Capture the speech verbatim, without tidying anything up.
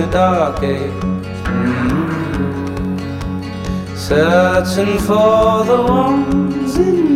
dark age. Mm-hmm. Searching for the ones in